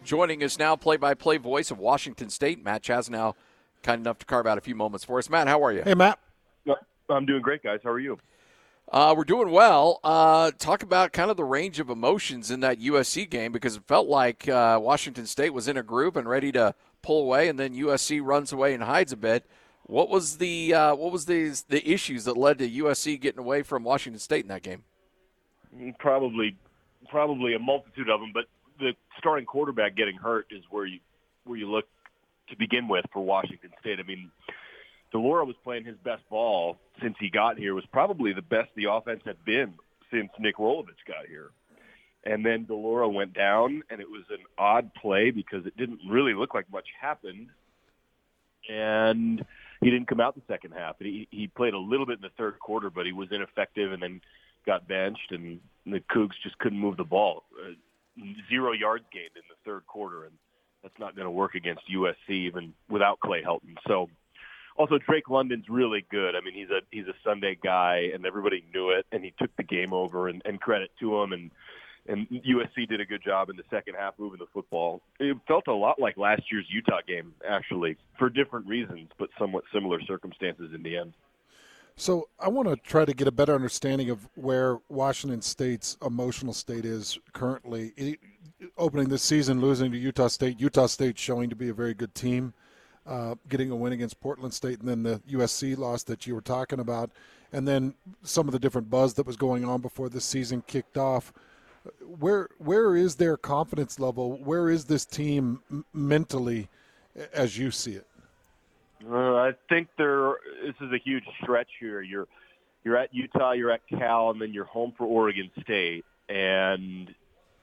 Joining us now, play-by-play voice of Washington State, Matt Chasnow, kind enough to carve out a few moments for us. Matt, how are you? Hey, Matt. I'm doing great, guys. How are you? We're doing well. Talk about kind of the range of emotions in that USC game, because it felt like Washington State was in a groove and ready to pull away, and then USC runs away and hides a bit. What was the issues that led to USC getting away from Washington State in that game? Probably a multitude of them, but the starting quarterback getting hurt is where you look to begin with for Washington State. I mean, de Laura was playing his best ball since he got here. It was probably the best the offense had been since Nick Rolovich got here. And then de Laura went down, and it was an odd play because it didn't really look like much happened. And he didn't come out the second half. He played a little bit in the third quarter, but he was ineffective and then got benched, and the Cougs just couldn't move the ball. 0 yards gained in the third quarter, and that's not going to work against USC even without Clay Helton. So also Drake London's really good. I mean, he's a Sunday guy, and everybody knew it, and he took the game over, and credit to him. And USC did a good job in the second half moving the football. It felt a lot like last year's Utah game, actually, for different reasons, but somewhat similar circumstances in the end. So I want to try to get a better understanding of where Washington State's emotional state is currently. Opening this season, losing to Utah State showing to be a very good team, getting a win against Portland State, and then the USC loss that you were talking about, and then some of the different buzz that was going on before this season kicked off. Where is their confidence level? Where is this team mentally as you see it? I think this is a huge stretch here. You're at Utah, you're at Cal, and then you're home for Oregon State. And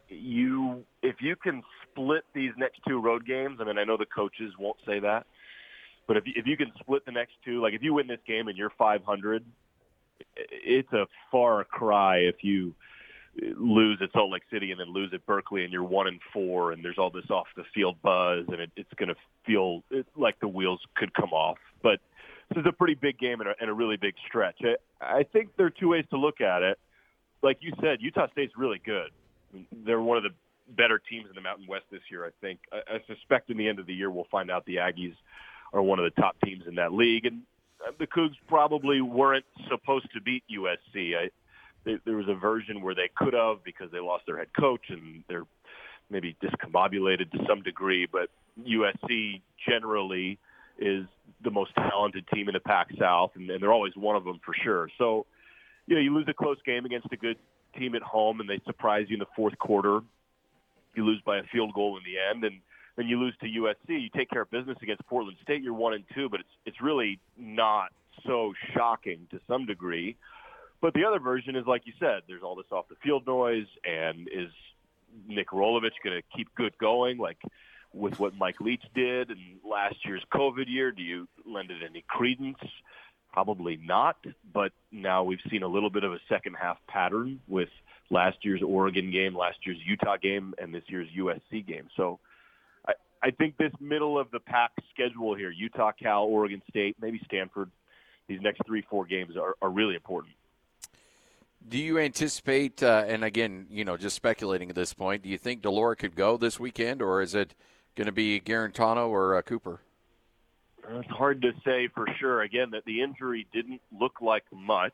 if you can split these next 2 road games, I mean, I know the coaches won't say that, but if you can split the next 2, like if you win this game and you're 500, it's a far cry if you lose at Salt Lake City and then lose at Berkeley and you're 1-4 and there's all this off the field buzz and it's going to feel like the wheels could come off. But this is a pretty big game and a really big stretch. I think there are 2 ways to look at it. Like you said, Utah State's really good. They're one of the better teams in the Mountain West this year, I think. I suspect in the end of the year we'll find out the Aggies are one of the top teams in that league. And the Cougs probably weren't supposed to beat USC. There was a version where they could have because they lost their head coach and they're maybe discombobulated to some degree. But USC generally is the most talented team in the Pac-South, and they're always one of them for sure. So, you lose a close game against a good team at home, and they surprise you in the fourth quarter. You lose by a field goal in the end, and then you lose to USC. You take care of business against Portland State. You're 1-2, but it's really not so shocking to some degree. But the other version is, like you said, there's all this off-the-field noise, and is Nick Rolovich going to keep good going, like with what Mike Leach did in last year's COVID year? Do you lend it any credence? Probably not, but now we've seen a little bit of a second-half pattern with last year's Oregon game, last year's Utah game, and this year's USC game. So I think this middle-of-the-pack schedule here, Utah, Cal, Oregon State, maybe Stanford, these next 3-4 games are really important. Do you anticipate, and again, just speculating at this point, do you think de Laura could go this weekend, or is it going to be Garantano or Cooper? It's hard to say for sure. Again, that the injury didn't look like much.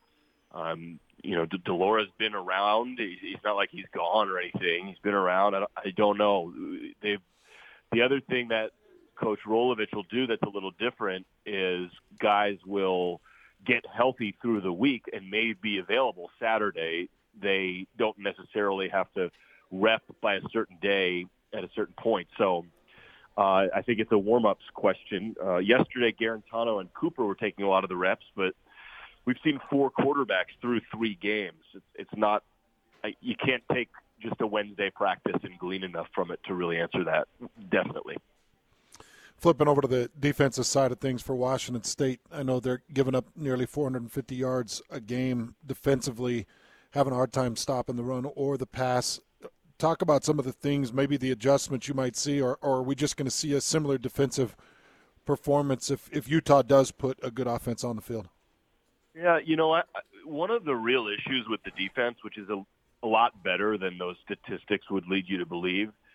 De Laura's been around. He's not like he's gone or anything. He's been around. I don't know. The other thing that Coach Rolovich will do that's a little different is guys will get healthy through the week and may be available Saturday. They don't necessarily have to rep by a certain day at a certain point. So I think it's a warm-ups question. Yesterday, Garantano and Cooper were taking a lot of the reps, but we've seen 4 quarterbacks through 3 games. It's not – you can't take just a Wednesday practice and glean enough from it to really answer that, definitely. Flipping over to the defensive side of things for Washington State, I know they're giving up nearly 450 yards a game defensively, having a hard time stopping the run or the pass. Talk about some of the things, maybe the adjustments you might see, or are we just going to see a similar defensive performance if Utah does put a good offense on the field? Yeah, one of the real issues with the defense, which is a lot better than those statistics would lead you to believe,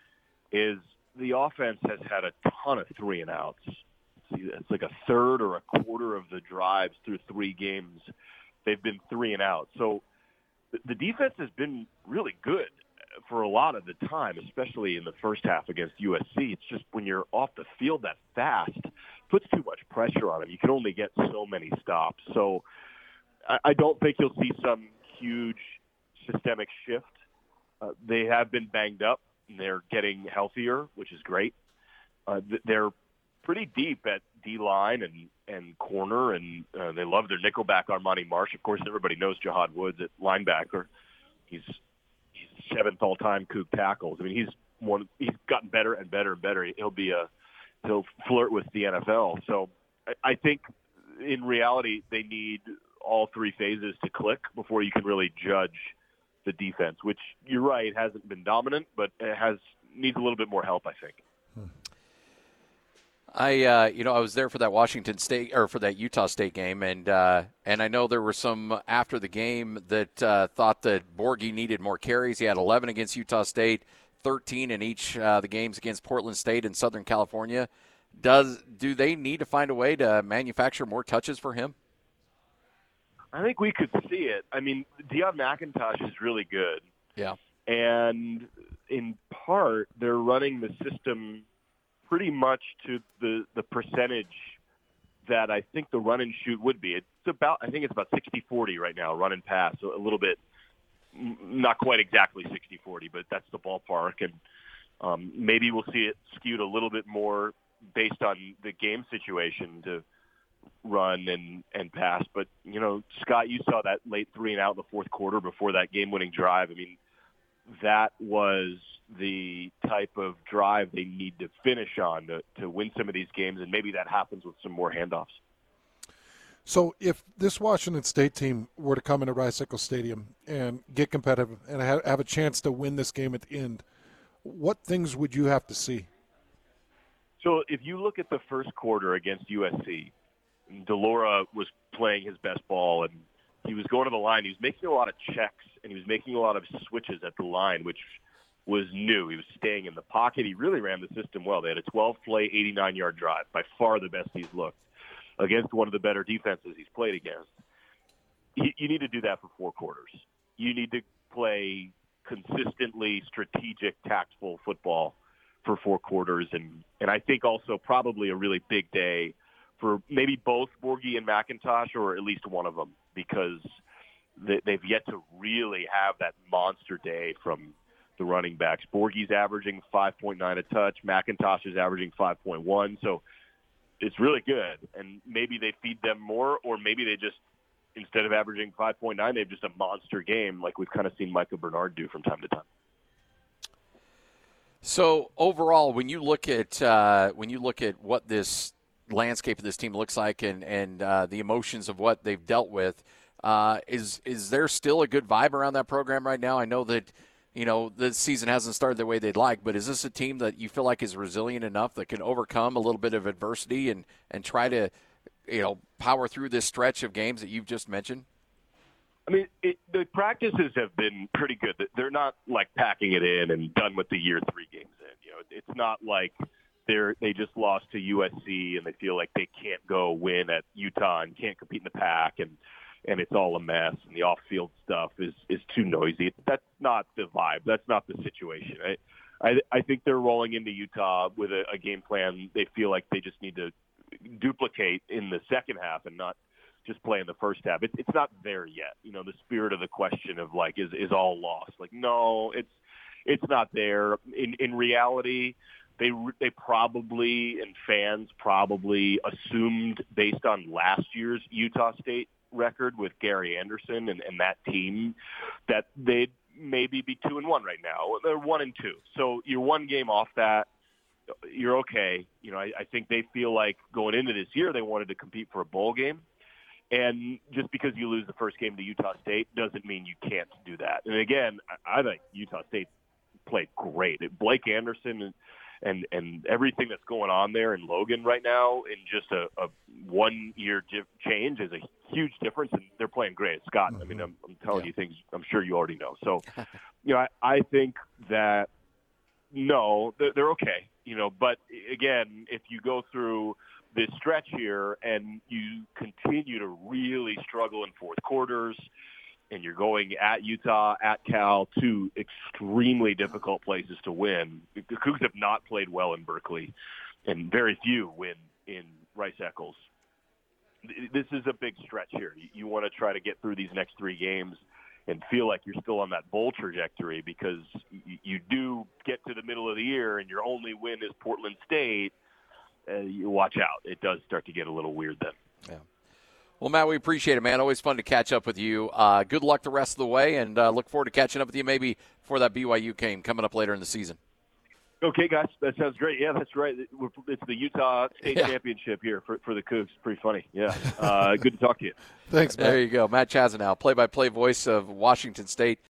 is the offense has had a ton of 3-and-outs. It's like a third or a quarter of the drives through 3 games. They've been 3-and-out. So the defense has been really good for a lot of the time, especially in the first half against USC. It's just when you're off the field that fast, it puts too much pressure on them. You can only get so many stops. So I don't think you'll see some huge systemic shift. They have been banged up, and they're getting healthier, which is great. They're pretty deep at D-line and corner, and they love their nickelback Armani Marsh. Of course, everybody knows Jahad Woods at linebacker. He's 7th all-time Coug tackles. I mean, he's gotten better and better and better. He'll flirt with the NFL. So I think in reality they need all 3 phases to click before you can really judge the defense, which you're right, hasn't been dominant, but it needs a little bit more help, I think. I was there for that Washington State or for that Utah State game, and I know there were some after the game that thought that Borghi needed more carries. He had 11 against Utah State, 13 in each the games against Portland State and Southern California. Do they need to find a way to manufacture more touches for him? I think we could see it. I mean, Deion McIntosh is really good. Yeah. And in part, they're running the system pretty much to the percentage that I think the run and shoot would be. I think it's about 60-40 right now, run and pass. So a little bit, not quite exactly 60-40, but that's the ballpark. And maybe we'll see it skewed a little bit more based on the game situation to run and pass. But, Scott, you saw that late 3-and-out in the fourth quarter before that game-winning drive. I mean, that was the type of drive they need to finish on to win some of these games, and maybe that happens with some more handoffs. So if this Washington State team were to come into Rice-Eccles Stadium and get competitive and have a chance to win this game at the end, what things would you have to see? So if you look at the first quarter against USC, DeLora was playing his best ball, and he was going to the line. He was making a lot of checks, and he was making a lot of switches at the line, which was new. He was staying in the pocket. He really ran the system well. They had a 12-play, 89-yard drive, by far the best he's looked, against one of the better defenses he's played against. You need to do that for 4 quarters. You need to play consistently strategic, tactful football for 4 quarters, and I think also probably a really big day for maybe both Borghi and McIntosh, or at least one of them, because they've yet to really have that monster day from the running backs. Borghi's averaging 5.9 a touch. McIntosh is averaging 5.1. So it's really good. And maybe they feed them more, or maybe they just, instead of averaging 5.9, they have just a monster game like we've kind of seen Micah Bernard do from time to time. So overall, when you look at what this landscape of this team looks like and the emotions of what they've dealt with, is there still a good vibe around that program right now? I know that the season hasn't started the way they'd like, but is this a team that you feel like is resilient enough that can overcome a little bit of adversity and try to power through this stretch of games that you've just mentioned? I mean, the practices have been pretty good. They're not like packing it in and done with the year 3 games in. It's not like they just lost to USC and they feel like they can't go win at Utah and can't compete in the pack and it's all a mess and the off-field stuff is too noisy. That's not the vibe. That's not the situation. I think they're rolling into Utah with a game plan they feel like they just need to duplicate in the second half and not just play in the first half. It's not there yet. The spirit of the question of like, is all lost? Like, no, it's not there. In reality, they probably, and fans probably assumed based on last year's Utah State record with Gary Anderson and that team that they'd maybe be 2-1 right now. They're 1-2. So you're 1 game off that. You're okay. I think they feel like going into this year they wanted to compete for a bowl game. And just because you lose the first game to Utah State doesn't mean you can't do that. And again, I think Utah State played great. Blake Anderson and everything that's going on there in Logan right now in just a 1-year change is a huge difference, and they're playing great. Scott, I mean, I'm telling you things I'm sure you already know. So, I think that No, they're okay. But again, if you go through this stretch here and you continue to really struggle in fourth quarters, and you're going at Utah, at Cal, two extremely difficult places to win. The Cougs have not played well in Berkeley, and very few win in Rice-Eccles. This is a big stretch here. You want to try to get through these next three games and feel like you're still on that bowl trajectory, because you do get to the middle of the year and your only win is Portland State. You watch out. It does start to get a little weird then. Yeah. Well, Matt, we appreciate it, man. Always fun to catch up with you. Good luck the rest of the way, and look forward to catching up with you maybe for that BYU game coming up later in the season. Okay, guys, that sounds great. Yeah, that's right. It's the Utah State Championship here for the Cougs. Pretty funny. Yeah. Good to talk to you. Thanks, Matt. There you go. Matt Chazanow, play-by-play voice of Washington State.